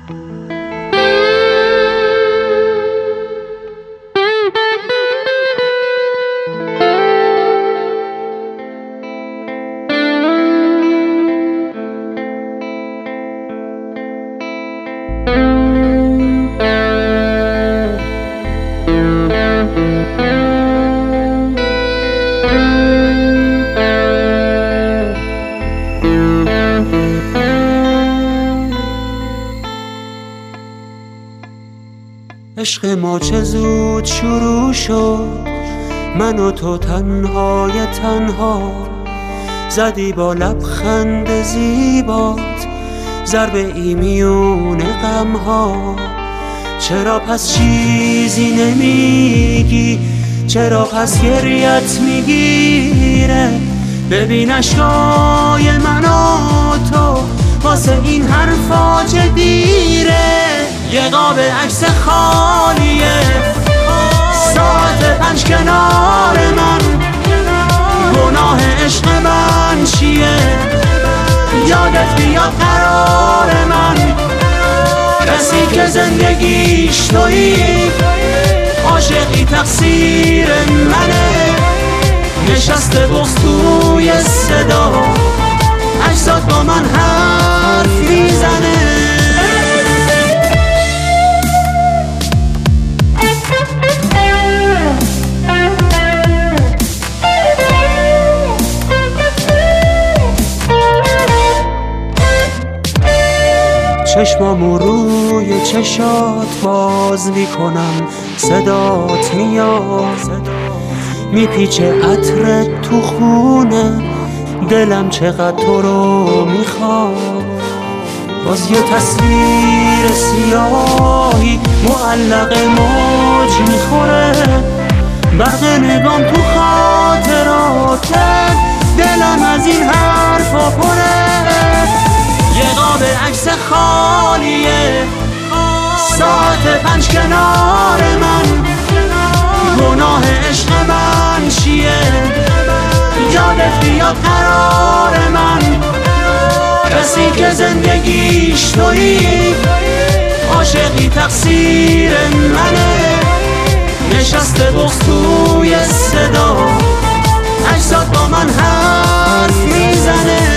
عشق ما چه زود شروع شد، من و تو تنهای تنها، زدی با لبخند زیبات ضربه ای میون غمها. چرا پس چیزی نمیگی؟ چرا پس گریت میگیره؟ ببین اشکای من و تو واسه این حرفا چه دیره. یه قاب عکس خالیه، ساعت 5 کنار من، گناه عشق من چیه؟ یادت بیاد قرار من، کسی که زندگیش تویی، عاشقی تقصیر منه. نشسته بغض توی صدا، اجزات با من حرف میزنه. چشمامو روی چشات باز میکنم، صدات میاد، میپیچه عطرت تو خونه، دلم چقدر تو رو میخواد. باز یه تصویر سیاهی معلق موج میخوره، برق نگام تو خاطراتت، دلم از این حرفا پره. یه قاب عکس خالیه، ساعت 5 کنار من، گناه عشق من چیه؟ یادت بیاد قرار من، کسی که زندگیش تویی، عاشقی تقصیر منه. نشسته بغض توی صدا، اجزات با من حرف میزنه.